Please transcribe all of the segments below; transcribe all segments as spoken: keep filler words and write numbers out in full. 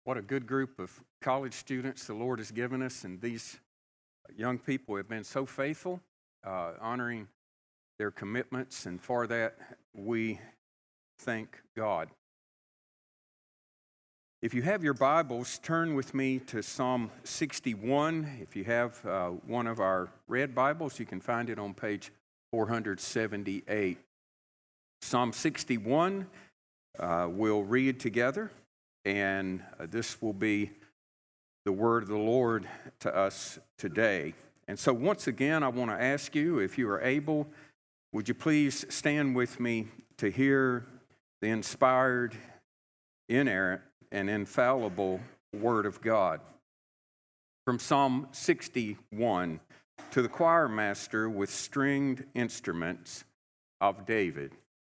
What a good group of college students the Lord has given us, and these young people have been so faithful, uh, honoring their commitments, and for that we thank God. If you have your Bibles, turn with me to Psalm sixty-one. If you have uh, one of our red Bibles, you can find it on page four seventy-eight. Psalm sixty-one, uh, we'll read together. And uh, this will be the word of the Lord to us today. And so once again, I want to ask you, if you are able, would you please stand with me to hear the inspired, inerrant, and infallible word of God. From Psalm sixty-one, to the choir master with stringed instruments of David.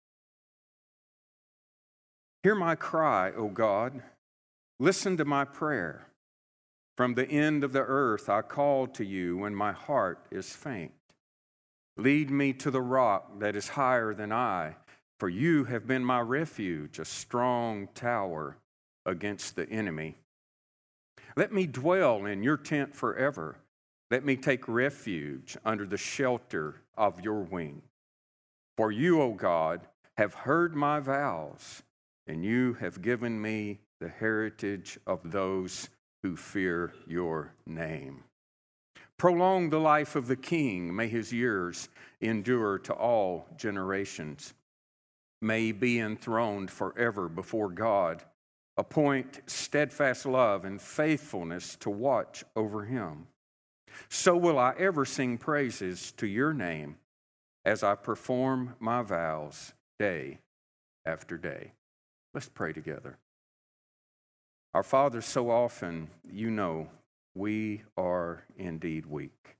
Hear my cry, O God. Listen to my prayer. From the end of the earth I call to you when my heart is faint. Lead me to the rock that is higher than I, for you have been my refuge, a strong tower against the enemy. Let me dwell in your tent forever. Let me take refuge under the shelter of your wing. For you, O God, have heard my vows, and you have given me the heritage of those who fear your name. Prolong the life of the king. May his years endure to all generations. May he be enthroned forever before God. Appoint steadfast love and faithfulness to watch over him. So will I ever sing praises to your name as I perform my vows day after day. Let's pray together. Our Father, so often, you know, we are indeed weak.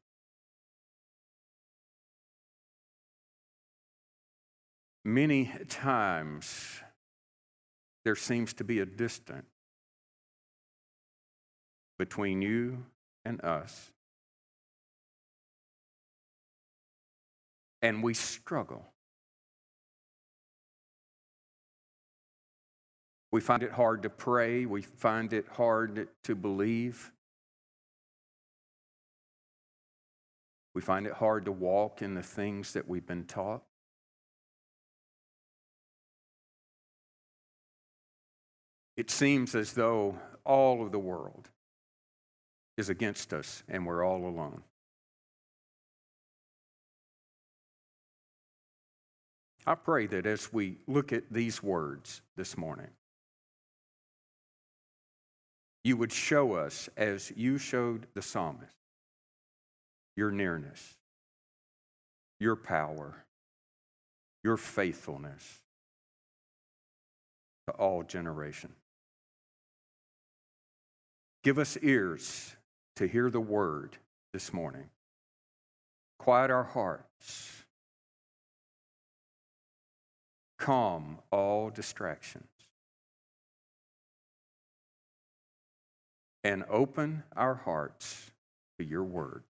Many times, there seems to be a distance between you and us. And we struggle. We find it hard to pray. We find it hard to believe. We find it hard to walk in the things that we've been taught. It seems as though all of the world is against us and we're all alone. I pray that as we look at these words this morning, you would show us, as you showed the psalmist, your nearness, your power, your faithfulness to all generations. Give us ears to hear the word this morning. Quiet our hearts. Calm all distractions. And open our hearts to your word.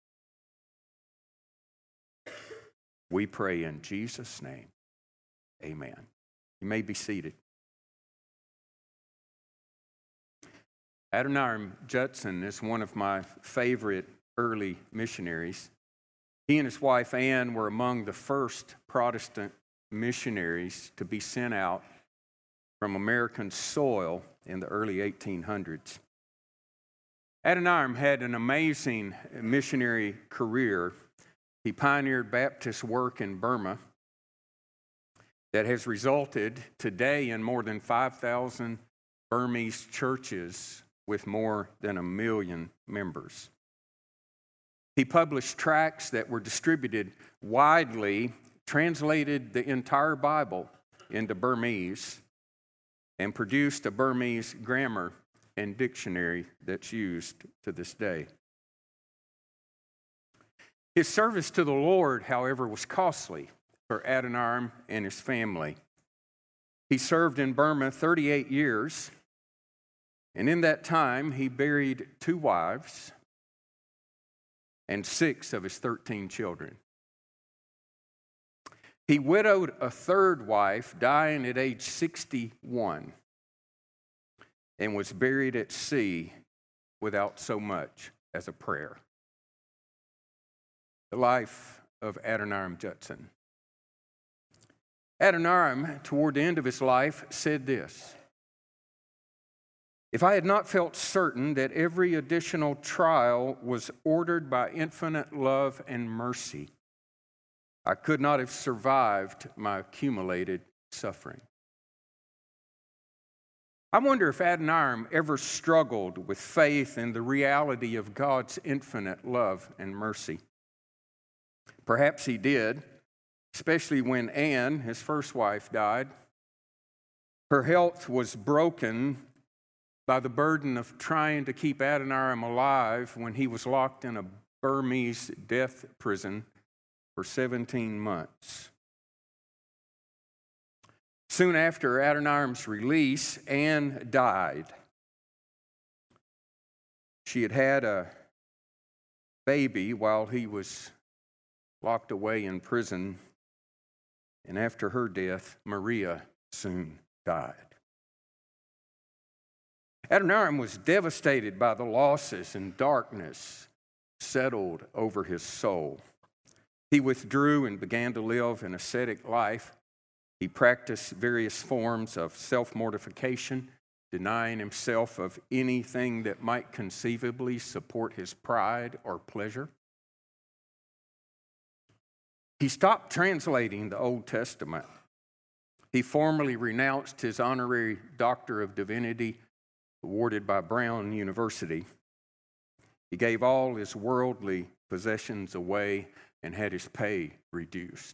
We pray in Jesus' name. Amen. You may be seated. Adoniram Judson is one of my favorite early missionaries. He and his wife Anne were among the first Protestant missionaries to be sent out from American soil in the early eighteen hundreds. Adoniram had an amazing missionary career. He pioneered Baptist work in Burma that has resulted today in more than five thousand Burmese churches with more than a million members. He published tracts that were distributed widely, translated the entire Bible into Burmese, and produced a Burmese grammar and dictionary that's used to this day. His service to the Lord, however, was costly for Adoniram and his family. He served in Burma thirty-eight years, and in that time he buried two wives and six of his thirteen children. He widowed a third wife, dying at age sixty-one. and was buried at sea without so much as a prayer. The life of Adoniram Judson. Adoniram, toward the end of his life, said this: "If I had not felt certain that every additional trial was ordered by infinite love and mercy, I could not have survived my accumulated suffering." I wonder if Adoniram ever struggled with faith in the reality of God's infinite love and mercy. Perhaps he did, especially when Anne, his first wife, died. Her health was broken by the burden of trying to keep Adoniram alive when he was locked in a Burmese death prison for seventeen months. Soon after Adoniram's release, Anne died. She had had a baby while he was locked away in prison, and after her death, Maria soon died. Adoniram was devastated by the losses, and darkness settled over his soul. He withdrew and began to live an ascetic life. He practiced various forms of self-mortification, denying himself of anything that might conceivably support his pride or pleasure. He stopped translating the Old Testament. He formally renounced his honorary Doctor of Divinity awarded by Brown University. He gave all his worldly possessions away and had his pay reduced.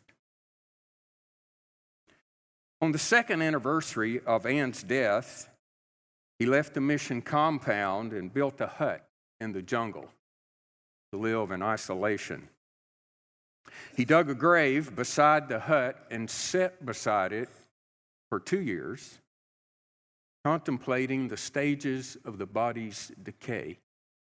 On the second anniversary of Anne's death, he left the mission compound and built a hut in the jungle to live in isolation. He dug a grave beside the hut and sat beside it for two years, contemplating the stages of the body's decay.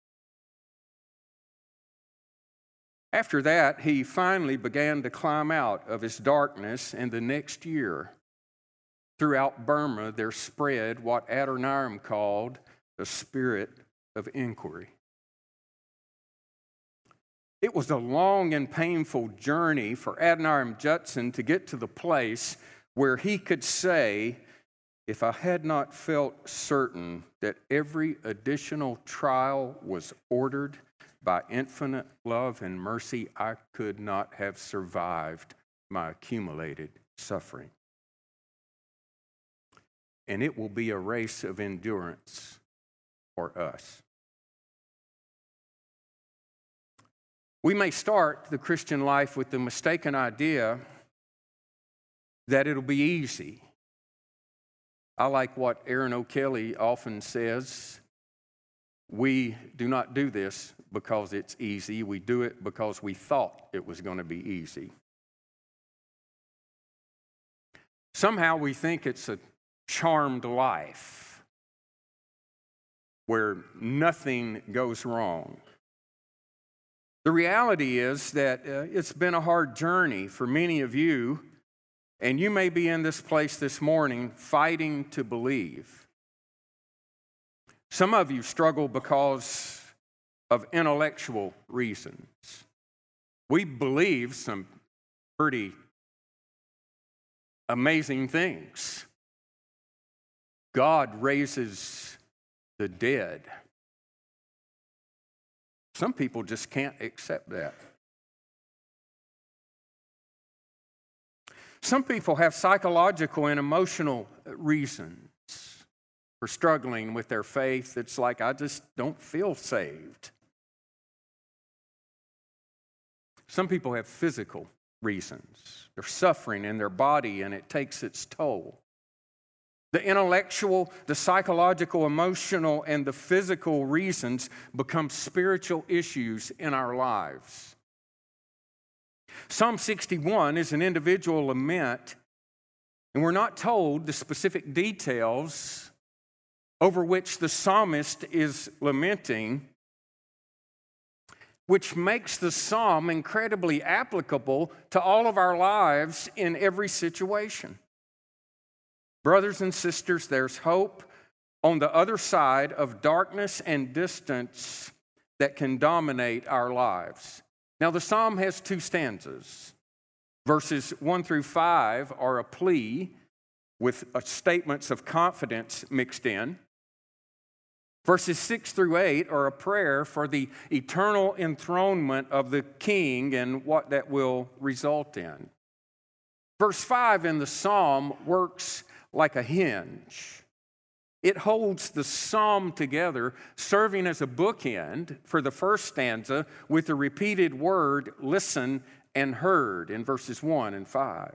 After that, he finally began to climb out of his darkness, and the next year, throughout Burma, there spread what Adoniram called the spirit of inquiry. It was a long and painful journey for Adoniram Judson to get to the place where he could say, "If I had not felt certain that every additional trial was ordered by infinite love and mercy, I could not have survived my accumulated suffering." And it will be a race of endurance for us. We may start the Christian life with the mistaken idea that it'll be easy. I like what Aaron O'Kelly often says: we do not do this because it's easy. We do it because we thought it was going to be easy. Somehow we think it's a charmed life where nothing goes wrong. The reality is that uh, it's been a hard journey for many of you, and you may be in this place this morning fighting to believe. Some of you struggle because of intellectual reasons. We believe some pretty amazing things. God raises the dead. Some people just can't accept that. Some people have psychological and emotional reasons for struggling with their faith. It's like, I just don't feel saved. Some people have physical reasons. They're suffering in their body and it takes its toll. The intellectual, the psychological, emotional, and the physical reasons become spiritual issues in our lives. Psalm sixty-one is an individual lament, and we're not told the specific details over which the psalmist is lamenting, which makes the psalm incredibly applicable to all of our lives in every situation. Brothers and sisters, there's hope on the other side of darkness and distance that can dominate our lives. Now, the psalm has two stanzas. Verses one through five are a plea with statements of confidence mixed in. Verses six through eight are a prayer for the eternal enthronement of the king and what that will result in. Verse five in the psalm works like a hinge. It holds the psalm together, serving as a bookend for the first stanza with the repeated word listen and heard in verses one and five.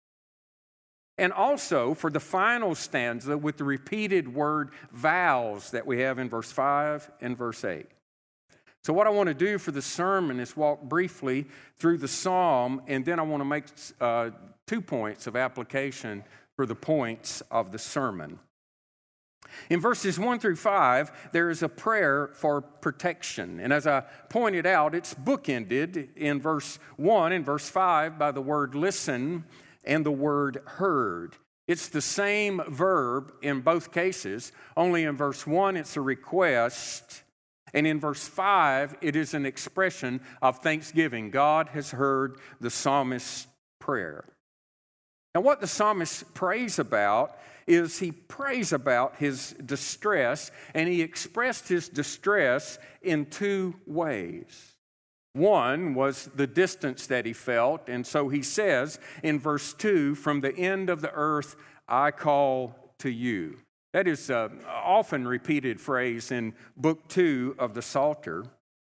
And also for the final stanza with the repeated word vows that we have in verse five and verse eight. So what I want to do for the sermon is walk briefly through the psalm, and then I want to make uh, two points of application for the points of the sermon. In verses one through five, there is a prayer for protection. And as I pointed out, it's bookended in verse one and verse five by the word listen and the word heard. It's the same verb in both cases, only in verse one it's a request, and in verse five it is an expression of thanksgiving. God has heard the psalmist's prayer. Now, what the psalmist prays about is he prays about his distress, and he expressed his distress in two ways. One was the distance that he felt, and so he says in verse two, from the end of the earth I call to you. That is an often repeated phrase in book two of the Psalter.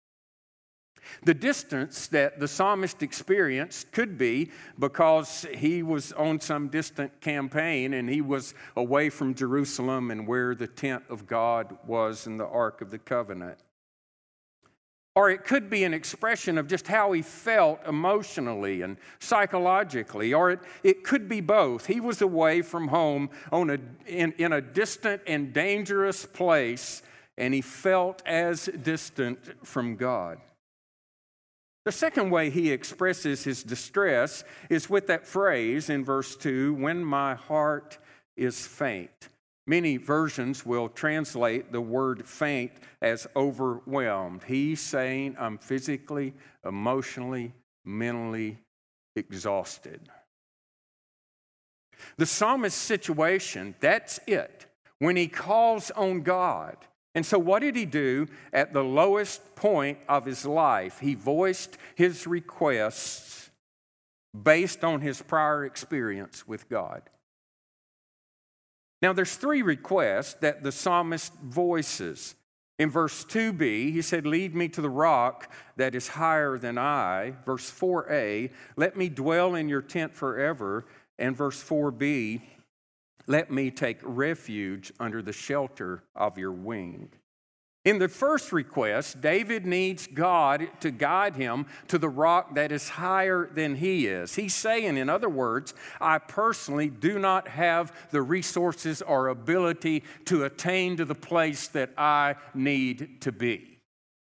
The distance that the psalmist experienced could be because he was on some distant campaign and he was away from Jerusalem and where the tent of God was in the Ark of the Covenant. Or it could be an expression of just how he felt emotionally and psychologically. Or it, it could be both. He was away from home on a, in, in a distant and dangerous place, and he felt as distant from God. The second way he expresses his distress is with that phrase in verse two, when my heart is faint. Many versions will translate the word faint as overwhelmed. He's saying, I'm physically, emotionally, mentally exhausted. The psalmist's situation, that's it. When he calls on God. And so what did he do at the lowest point of his life? He voiced his requests based on his prior experience with God. Now, there's three requests that the psalmist voices. In verse two b, he said, lead me to the rock that is higher than I. Verse four a, let me dwell in your tent forever. And verse four b, let me take refuge under the shelter of your wing. In the first request, David needs God to guide him to the rock that is higher than he is. He's saying, in other words, I personally do not have the resources or ability to attain to the place that I need to be.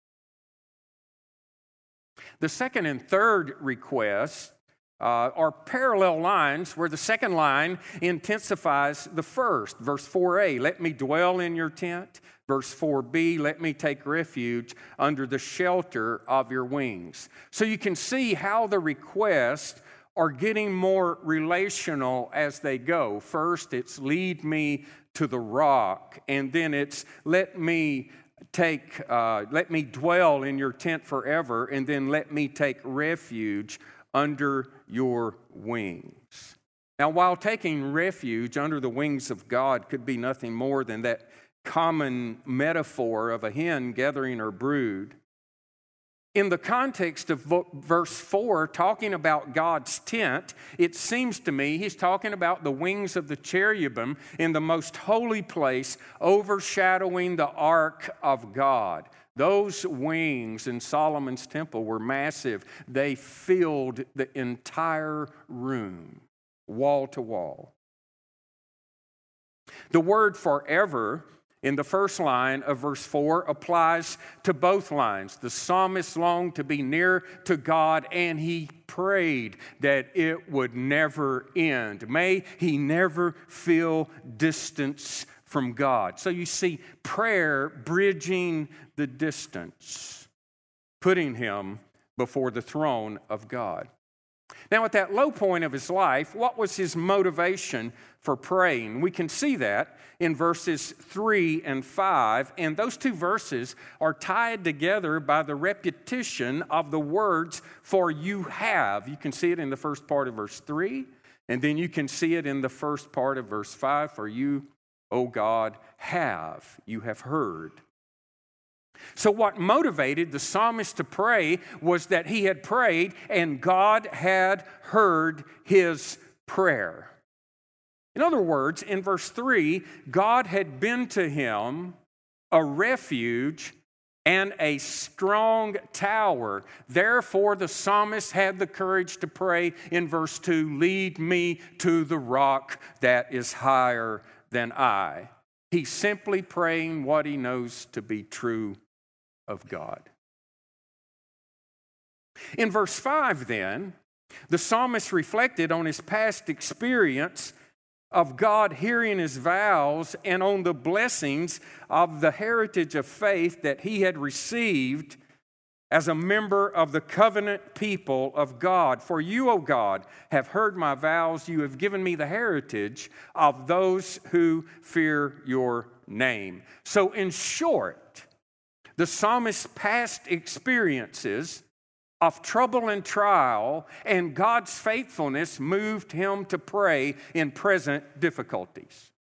The second and third requests Uh, are parallel lines where the second line intensifies the first. Verse four a, let me dwell in your tent. Verse four b, let me take refuge under the shelter of your wings. So you can see how the requests are getting more relational as they go. First, it's lead me to the rock, and then it's let me take, uh, let me dwell in your tent forever, and then let me take refuge under your wings. Now, while taking refuge under the wings of God could be nothing more than that common metaphor of a hen gathering her brood, in the context of verse four, talking about God's tent, it seems to me he's talking about the wings of the cherubim in the most holy place, overshadowing the ark of God. Those wings in Solomon's temple were massive. They filled the entire room, wall to wall. The word forever in the first line of verse four applies to both lines. The psalmist longed to be near to God, and he prayed that it would never end. May he never feel distance from God. So you see prayer bridging the distance, putting him before the throne of God. Now, at that low point of his life, what was his motivation for praying? We can see that in verses three and five, and those two verses are tied together by the repetition of the words, "for you have." You can see it in the first part of verse three, and then you can see it in the first part of verse five, "For you, O God, have, you have heard." So what motivated the psalmist to pray was that he had prayed and God had heard his prayer. In other words, in verse three, God had been to him a refuge and a strong tower. Therefore, the psalmist had the courage to pray in verse two, "Lead me to the rock that is higher than I." He's simply praying what he knows to be true of God. In verse five, then, the psalmist reflected on his past experience of God hearing his vows and on the blessings of the heritage of faith that he had received as a member of the covenant people of God. "For you, O God, have heard my vows. You have given me the heritage of those who fear your name." So in short, the psalmist's past experiences of trouble and trial and God's faithfulness moved him to pray in present difficulties.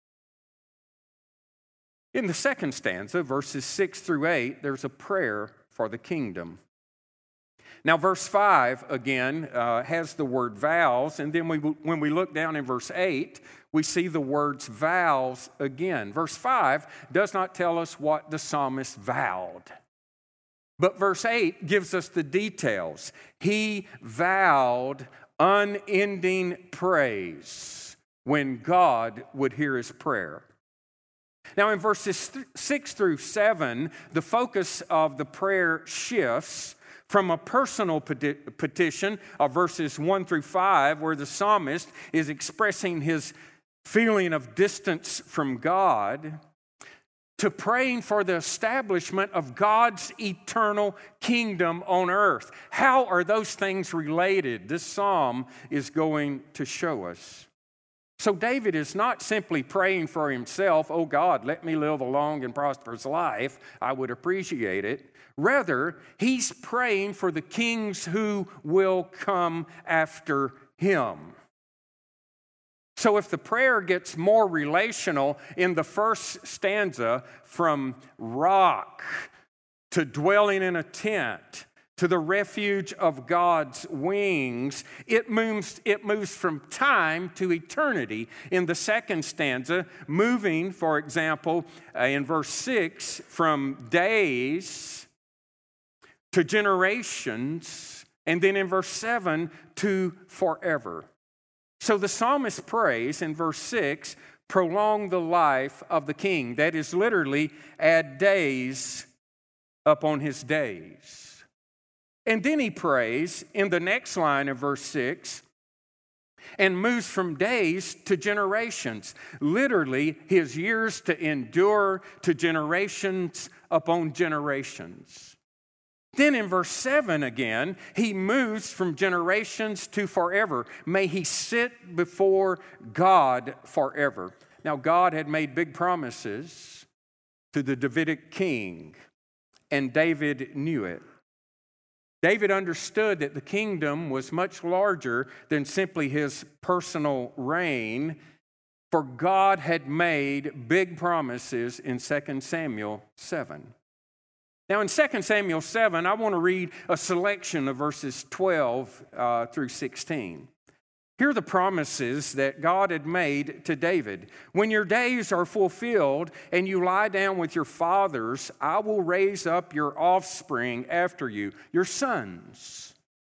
In the second stanza, verses six through eight, there's a prayer for the kingdom. Now, verse five, again, uh, has the word vows, and then we, when we look down in verse eight, we see the words vows again. Verse five does not tell us what the psalmist vowed, but verse eight gives us the details. He vowed unending praise when God would hear his prayer. Now, in verses six through seven, the focus of the prayer shifts from a personal petition of verses one through five, where the psalmist is expressing his feeling of distance from God, to praying for the establishment of God's eternal kingdom on earth. How are those things related? This psalm is going to show us. So David is not simply praying for himself, "Oh God, let me live a long and prosperous life. I would appreciate it." Rather, he's praying for the kings who will come after him. So if the prayer gets more relational in the first stanza, from rock to dwelling in a tent to the refuge of God's wings, it moves, it moves from time to eternity in the second stanza, moving, for example, uh, in verse six, from days to generations, and then in verse seven, to forever. So the psalmist prays in verse six, "Prolong the life of the king." That is literally, add days upon his days. And then he prays in the next line of verse six and moves from days to generations. Literally, his years to endure to generations upon generations. Then in verse seven again, he moves from generations to forever. May he sit before God forever. Now, God had made big promises to the Davidic king, and David knew it. David understood that the kingdom was much larger than simply his personal reign, for God had made big promises in Second Samuel seven. Now, in Second Samuel seven, I want to read a selection of verses twelve uh, through sixteen. Here are the promises that God had made to David. "When your days are fulfilled and you lie down with your fathers, I will raise up your offspring after you, your sons,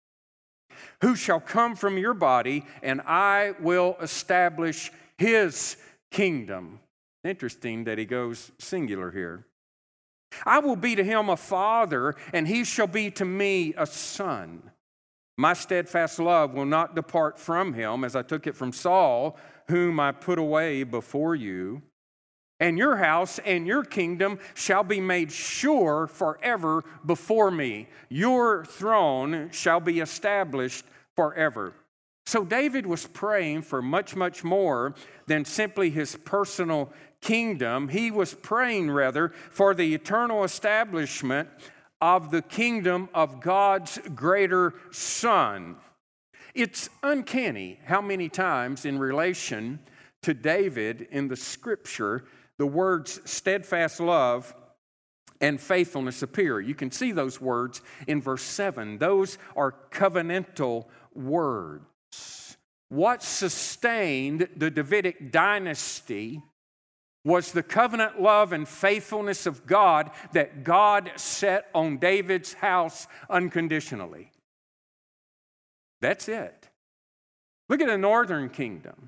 who shall come from your body, and I will establish his kingdom." Interesting that he goes singular here. "I will be to him a father, and he shall be to me a son. My steadfast love will not depart from him, as I took it from Saul, whom I put away before you. and your house and your kingdom shall be made sure forever before me. Your throne shall be established forever. So David was praying for much, much more than simply his personal kingdom. He was praying, rather, for the eternal establishment of the kingdom of God's greater Son. It's uncanny how many times in relation to David in the Scripture, the words steadfast love and faithfulness appear. You can see those words in verse seven. Those are covenantal words. What sustained the Davidic dynasty was the covenant love and faithfulness of God that God set on David's house unconditionally. That's it. Look at the northern kingdom.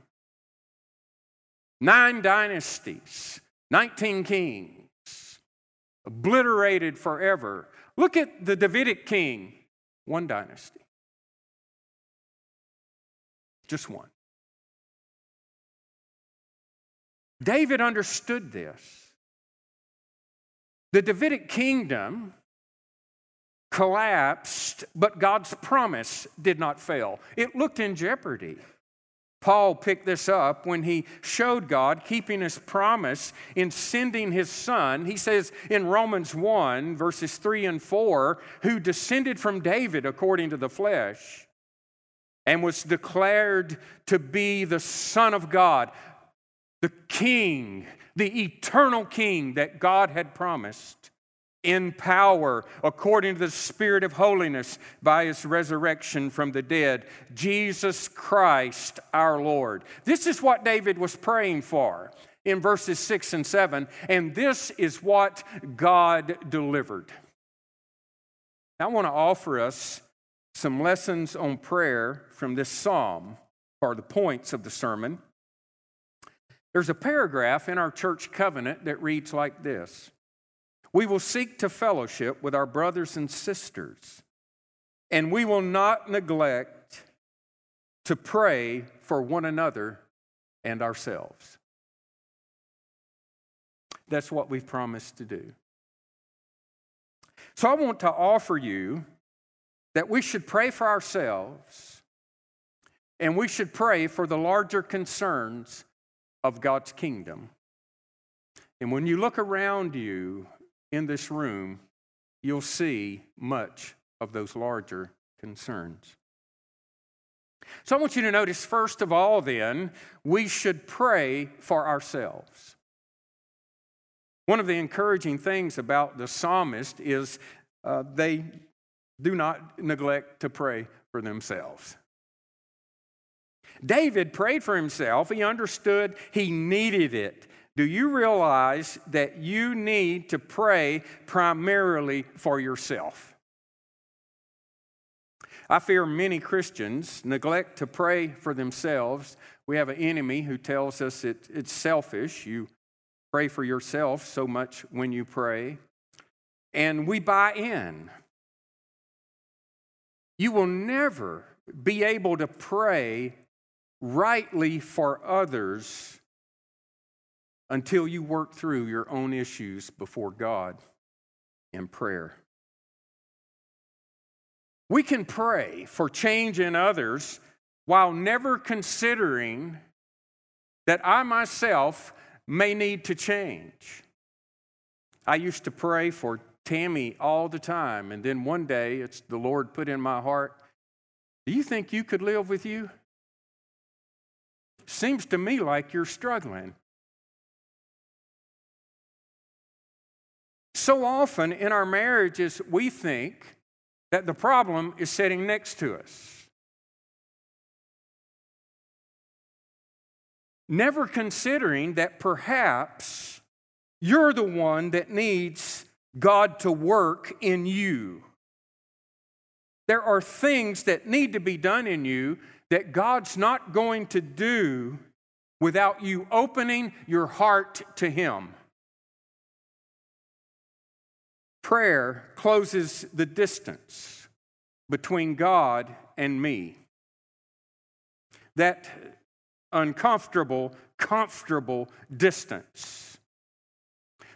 Nine dynasties, nineteen kings, obliterated forever. Look at the Davidic king, one dynasty. Just one. David understood this. The Davidic kingdom collapsed, but God's promise did not fail. It looked in jeopardy. Paul picked this up when he showed God keeping his promise in sending his Son. He says in Romans one, verses three and four, who descended from David according to the flesh and was declared to be the Son of God, the King, the eternal King that God had promised, in power, according to the Spirit of holiness, by his resurrection from the dead, Jesus Christ our Lord. This is what David was praying for in verses six and seven, and this is what God delivered. I want to offer us some lessons on prayer from this psalm, or the points of the sermon. There's a paragraph in our church covenant that reads like this: we will seek to fellowship with our brothers and sisters, and we will not neglect to pray for one another and ourselves. That's what we've promised to do. So I want to offer you that we should pray for ourselves, and we should pray for the larger concerns of God's kingdom. And when you look around you in this room, you'll see much of those larger concerns. So I want you to notice, first of all, then, we should pray for ourselves. One of the encouraging things about the psalmist is uh, they do not neglect to pray for themselves. David prayed for himself. He understood he needed it. Do you realize that you need to pray primarily for yourself? I fear many Christians neglect to pray for themselves. We have an enemy who tells us it, it's selfish. You pray for yourself so much when you pray. And we buy in. You will never be able to pray rightly for others until you work through your own issues before God in prayer. We can pray for change in others while never considering that I myself may need to change. I used to pray for Tammy all the time, and then one day it's the Lord put in my heart, do you think you could live with you? Seems to me like you're struggling. So often in our marriages, we think that the problem is sitting next to us. Never considering that perhaps you're the one that needs God to work in you. There are things that need to be done in you that God's not going to do without you opening your heart to Him. Prayer closes the distance between God and me. That uncomfortable, comfortable distance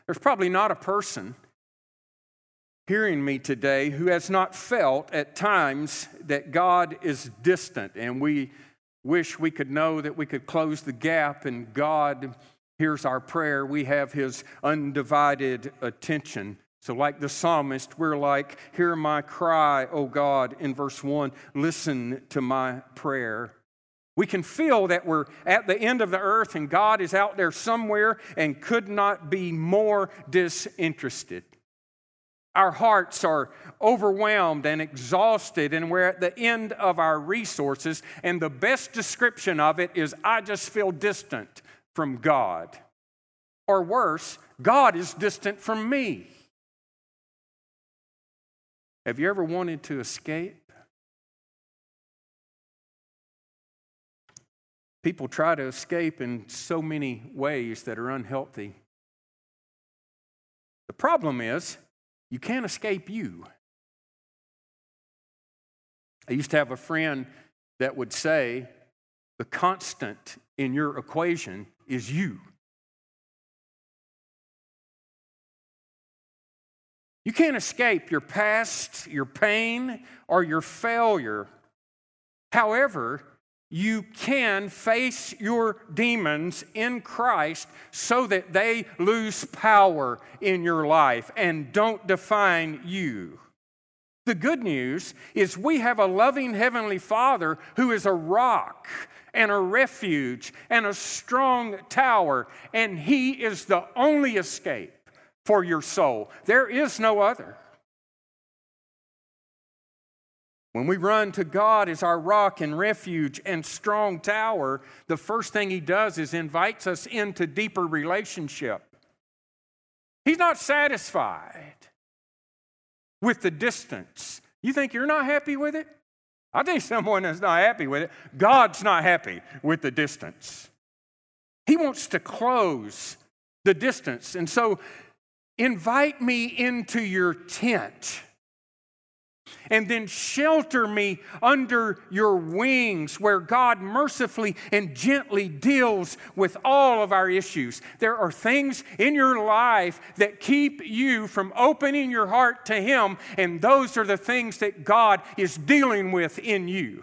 There's probably not a person hearing me today who has not felt at times that God is distant, and we wish we could know that we could close the gap and God hears our prayer. We have His undivided attention. So like the psalmist, we're like, hear my cry, O God, in verse one, listen to my prayer. We can feel that we're at the end of the earth and God is out there somewhere and could not be more disinterested. Our hearts are overwhelmed and exhausted, and we're at the end of our resources, and the best description of it is, I just feel distant from God. Or worse, God is distant from me. Have you ever wanted to escape? People try to escape in so many ways that are unhealthy. The problem is, you can't escape you. I used to have a friend that would say, the constant in your equation is you. You can't escape your past, your pain, or your failure. However, you can face your demons in Christ so that they lose power in your life and don't define you. The good news is we have a loving Heavenly Father who is a rock and a refuge and a strong tower, and He is the only escape for your soul. There is no other. When we run to God as our rock and refuge and strong tower, the first thing He does is invites us into deeper relationship. He's not satisfied with the distance. You think you're not happy with it? I think someone is not happy with it. God's not happy with the distance. He wants to close the distance. And so, invite me into your tent. And then shelter me under your wings, where God mercifully and gently deals with all of our issues. There are things in your life that keep you from opening your heart to Him, and those are the things that God is dealing with in you.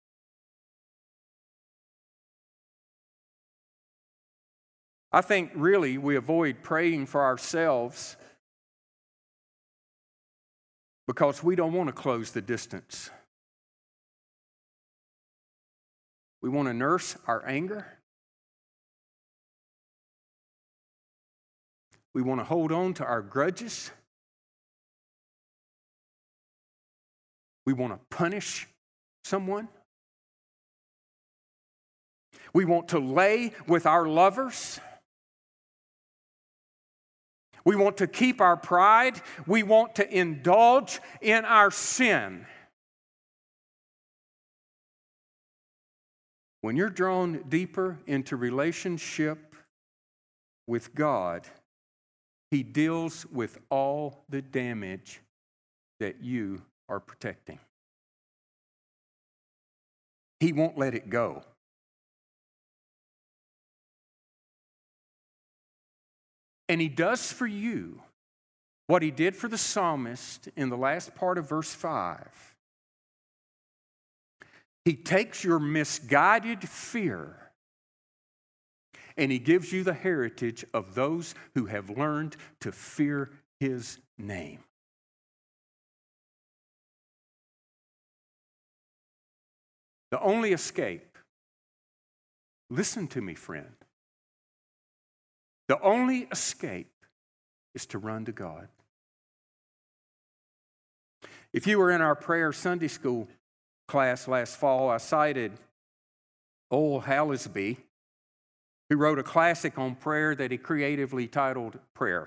I think really we avoid praying for ourselves because we don't want to close the distance. We want to nurse our anger. We want to hold on to our grudges. We want to punish someone. We want to lay with our lovers. We want to keep our pride. We want to indulge in our sin. When you're drawn deeper into relationship with God, He deals with all the damage that you are protecting. He won't let it go. And He does for you what He did for the psalmist in the last part of verse five. He takes your misguided fear and He gives you the heritage of those who have learned to fear His name. The only escape, listen to me, friend. The only escape is to run to God. If you were in our prayer Sunday school class last fall, I cited Ole Hallesby, who wrote a classic on prayer that he creatively titled Prayer.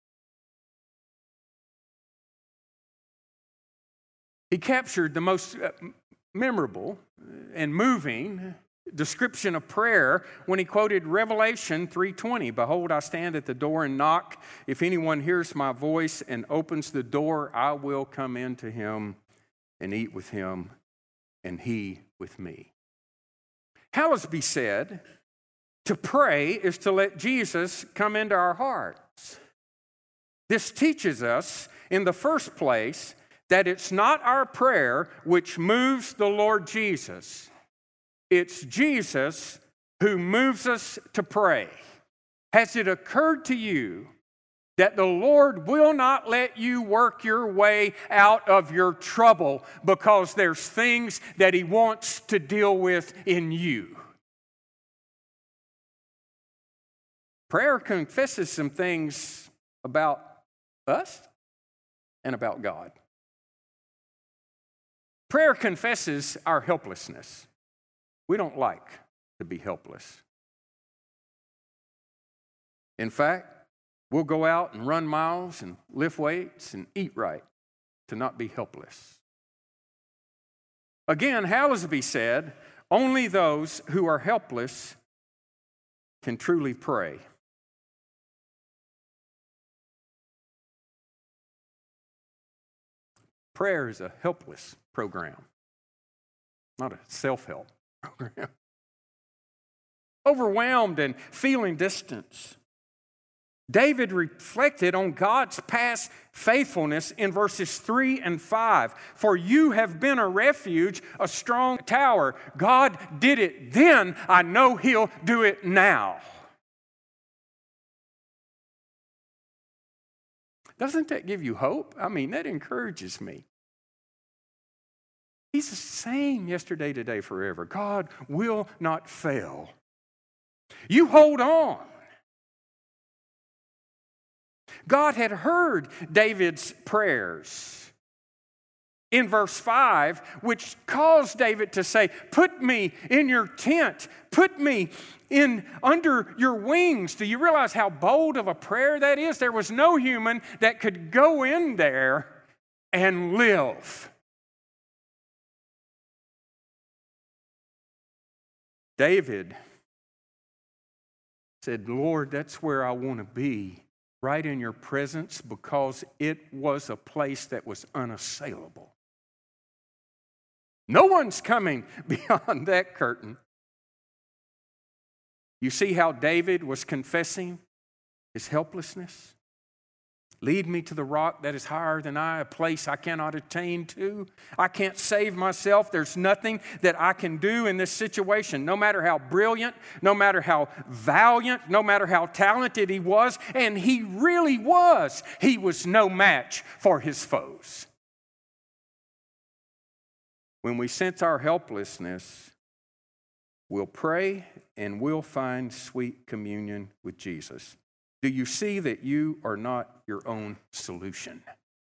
He captured the most memorable and moving description of prayer when he quoted Revelation three twenty. Behold, I stand at the door and knock. If anyone hears my voice and opens the door, I will come into him and eat with him and he with me. Hallesby said, to pray is to let Jesus come into our hearts. This teaches us, in the first place, that it's not our prayer which moves the Lord Jesus. It's Jesus who moves us to pray. Has it occurred to you that the Lord will not let you work your way out of your trouble because there's things that He wants to deal with in you? Prayer confesses some things about us and about God. Prayer confesses our helplessness. We don't like to be helpless. In fact, we'll go out and run miles and lift weights and eat right to not be helpless. Again, Hallesby said, only those who are helpless can truly pray. Prayer is a helpless program, not a self-help program. Overwhelmed and feeling distance, David reflected on God's past faithfulness in verses three and five. For you have been a refuge, a strong tower. God did it then. I know He'll do it now. Doesn't that give you hope? I mean, that encourages me. He's the same yesterday, today, forever. God will not fail. You hold on. God had heard David's prayers in verse five, which caused David to say, put me in your tent, put me in under your wings. Do you realize how bold of a prayer that is? There was no human that could go in there and live. David said, Lord, that's where I want to be, right in your presence, because it was a place that was unassailable. No one's coming beyond that curtain. You see how David was confessing his helplessness? Lead me to the rock that is higher than I, a place I cannot attain to. I can't save myself. There's nothing that I can do in this situation, no matter how brilliant, no matter how valiant, no matter how talented he was, and he really was. He was no match for his foes. When we sense our helplessness, we'll pray and we'll find sweet communion with Jesus. Do you see that you are not your own solution?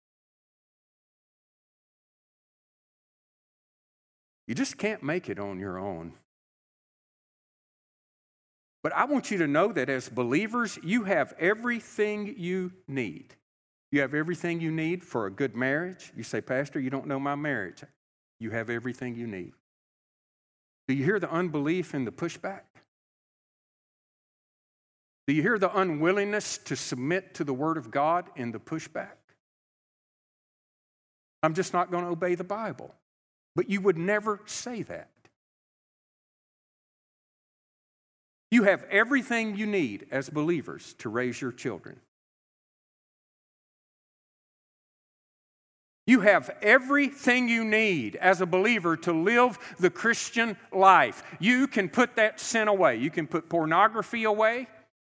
You just can't make it on your own. But I want you to know that as believers, you have everything you need. You have everything you need for a good marriage. You say, Pastor, you don't know my marriage. You have everything you need. Do you hear the unbelief and the pushback? Do you hear the unwillingness to submit to the Word of God in the pushback? I'm just not going to obey the Bible. But you would never say that. You have everything you need as believers to raise your children. You have everything you need as a believer to live the Christian life. You can put that sin away. You can put pornography away.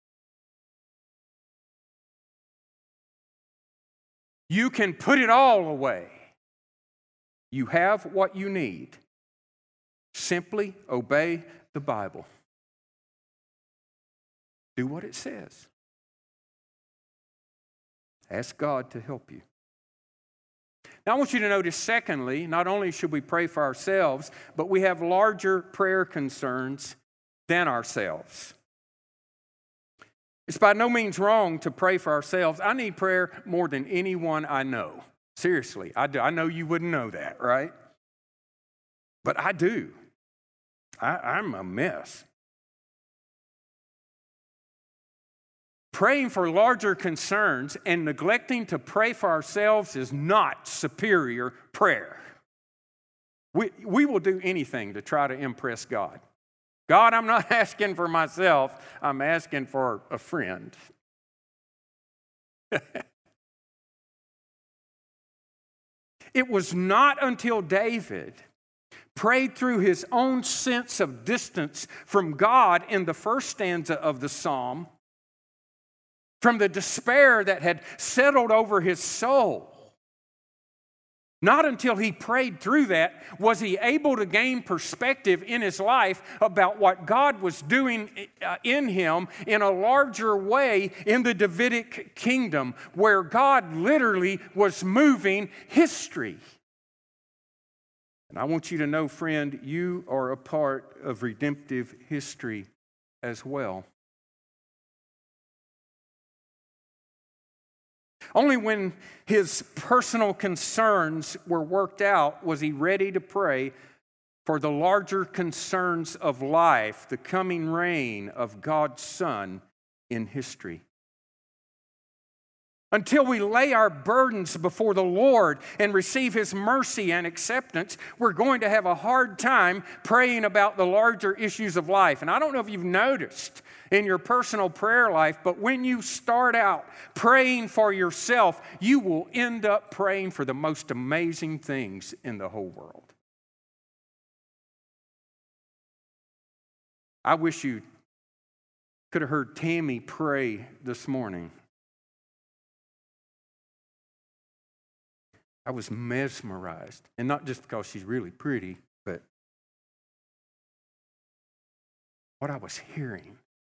You can put it all away. You have what you need. Simply obey the Bible. Do what it says. Ask God to help you. Now I want you to notice, secondly, not only should we pray for ourselves, but we have larger prayer concerns than ourselves. It's by no means wrong to pray for ourselves. I need prayer more than anyone I know. Seriously, I do. I know you wouldn't know that, right? But I do. I, I'm a mess. Praying for larger concerns and neglecting to pray for ourselves is not superior prayer. We, we will do anything to try to impress God. God, I'm not asking for myself. I'm asking for a friend. It was not until David prayed through his own sense of distance from God in the first stanza of the psalm, from the despair that had settled over his soul. Not until he prayed through that was he able to gain perspective in his life about what God was doing in him in a larger way in the Davidic kingdom, where God literally was moving history. And I want you to know, friend, you are a part of redemptive history as well. Only when his personal concerns were worked out was he ready to pray for the larger concerns of life, the coming reign of God's Son in history. Until we lay our burdens before the Lord and receive His mercy and acceptance, we're going to have a hard time praying about the larger issues of life. And I don't know if you've noticed in your personal prayer life, but when you start out praying for yourself, you will end up praying for the most amazing things in the whole world. I wish you could have heard Tammy pray this morning. I was mesmerized, and not just because she's really pretty, but what I was hearing.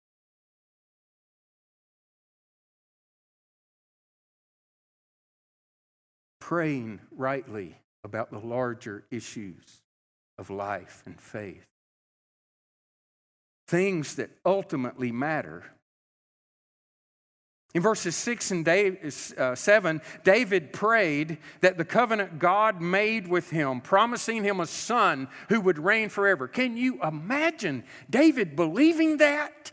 Praying rightly about the larger issues of life and faith. Things that ultimately matter. In verses six and seven, David prayed that the covenant God made with him, promising him a son who would reign forever. Can you imagine David believing that?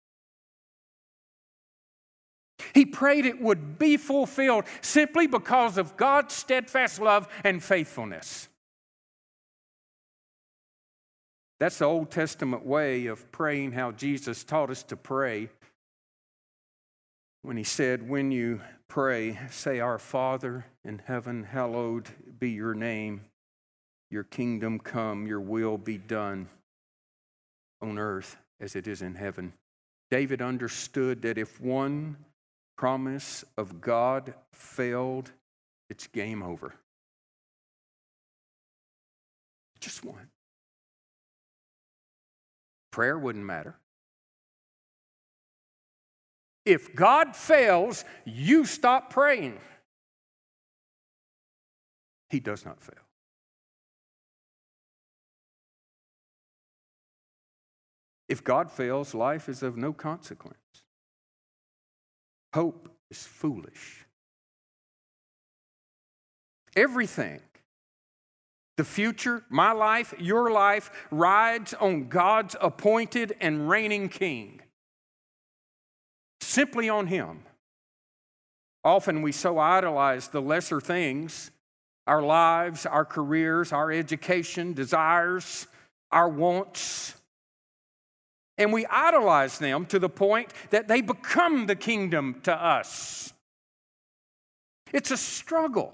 He prayed it would be fulfilled simply because of God's steadfast love and faithfulness. That's the Old Testament way of praying how Jesus taught us to pray. When he said, when you pray, say, Our Father in heaven, hallowed be your name. Your kingdom come, your will be done on earth as it is in heaven. David understood that if one promise of God failed, it's game over. Just one. Prayer wouldn't matter. If God fails, you stop praying. He does not fail. If God fails, life is of no consequence. Hope is foolish. Everything, the future, my life, your life, rides on God's appointed and reigning King. Simply on Him. Often we so idolize the lesser things, our lives, our careers, our education, desires, our wants, and we idolize them to the point that they become the kingdom to us. It's a struggle.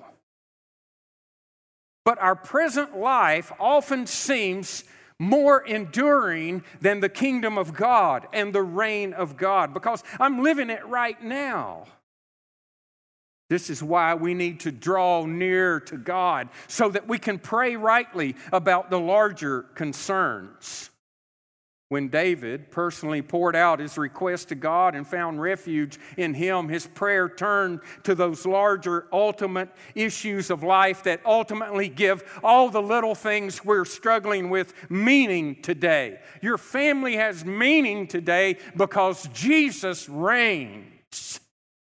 But our present life often seems more enduring than the kingdom of God and the reign of God, because I'm living it right now. This is why we need to draw near to God so that we can pray rightly about the larger concerns. When David personally poured out his request to God and found refuge in Him, his prayer turned to those larger ultimate issues of life that ultimately give all the little things we're struggling with meaning today. Your family has meaning today because Jesus reigns.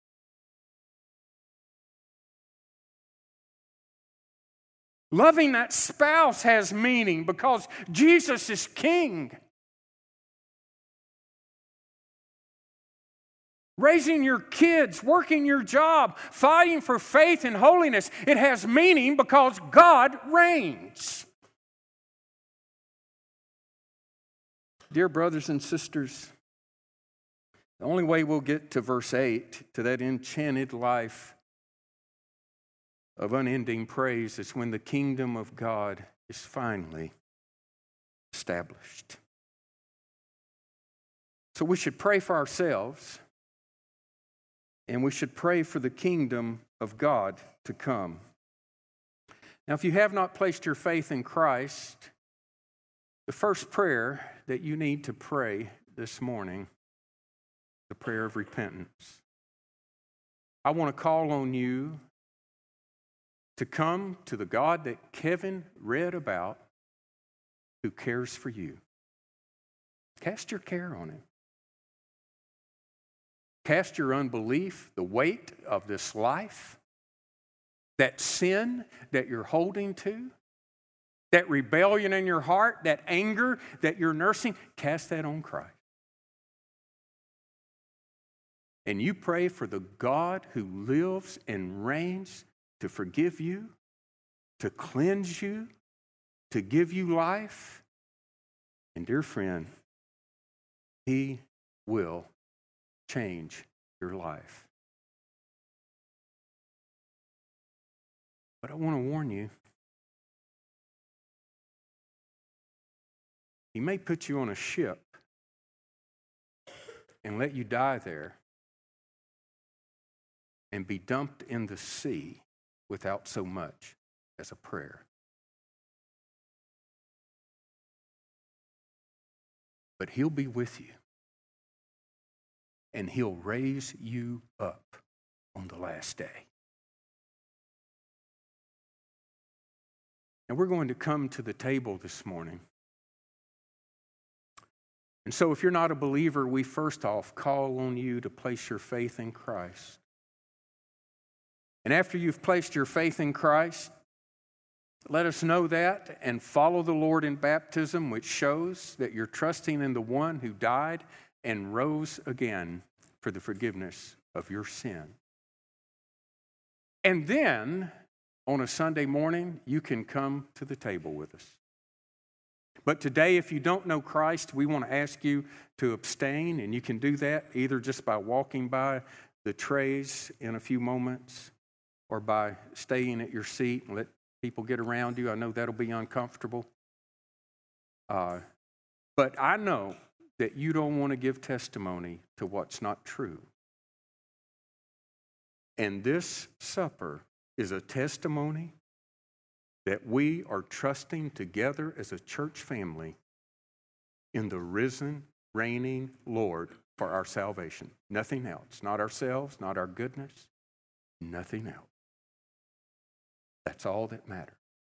Loving that spouse has meaning because Jesus is King. Raising your kids, working your job, fighting for faith and holiness, it has meaning because God reigns. Dear brothers and sisters, the only way we'll get to verse eight, to that enchanted life, of unending praise is when the kingdom of God is finally established. So we should pray for ourselves, and we should pray for the kingdom of God to come. Now, if you have not placed your faith in Christ, the first prayer that you need to pray this morning, the prayer of repentance. I want to call on you to come to the God that Kevin read about, who cares for you. Cast your care on him. Cast your unbelief, the weight of this life, that sin that you're holding to, that rebellion in your heart, that anger that you're nursing, cast that on Christ. And you pray for the God who lives and reigns to forgive you, to cleanse you, to give you life. And dear friend, He will change your life. But I want to warn you, He may put you on a ship and let you die there and be dumped in the sea without so much as a prayer. But He'll be with you, and He'll raise you up on the last day. And we're going to come to the table this morning. And so if you're not a believer, we first off call on you to place your faith in Christ. And after you've placed your faith in Christ, let us know that and follow the Lord in baptism, which shows that you're trusting in the one who died and rose again for the forgiveness of your sin. And then, on a Sunday morning, you can come to the table with us. But today, if you don't know Christ, we want to ask you to abstain, and you can do that either just by walking by the trays in a few moments or by staying at your seat and let people get around you. I know that'll be uncomfortable. Uh, but I know that you don't want to give testimony to what's not true. And this supper is a testimony that we are trusting together as a church family in the risen, reigning Lord for our salvation. Nothing else. Not ourselves, not our goodness, nothing else. That's all that matters.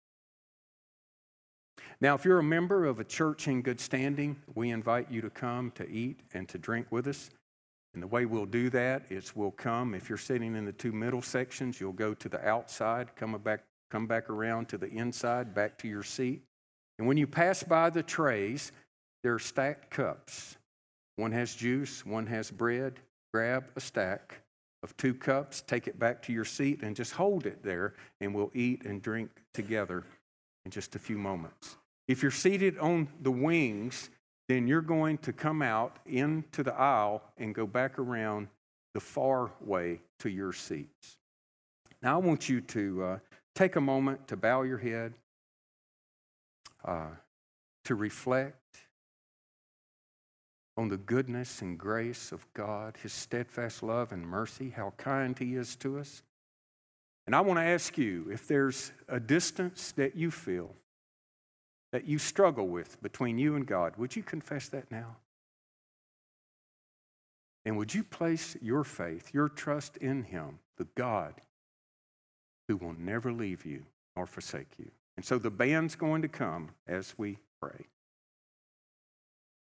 Now, if you're a member of a church in good standing, we invite you to come to eat and to drink with us. And the way we'll do that is we'll come, if you're sitting in the two middle sections, you'll go to the outside, come back, come back around to the inside, back to your seat. And when you pass by the trays, there are stacked cups. One has juice, one has bread. Grab a stack of two cups, take it back to your seat, and just hold it there, and we'll eat and drink together in just a few moments. If you're seated on the wings, then you're going to come out into the aisle and go back around the far way to your seats. Now, I want you to uh, take a moment to bow your head, uh, to reflect on the goodness and grace of God, His steadfast love and mercy, how kind He is to us. And I want to ask you, if there's a distance that you feel, that you struggle with between you and God, would you confess that now? And would you place your faith, your trust in Him, the God who will never leave you nor forsake you? And so the band's going to come as we pray.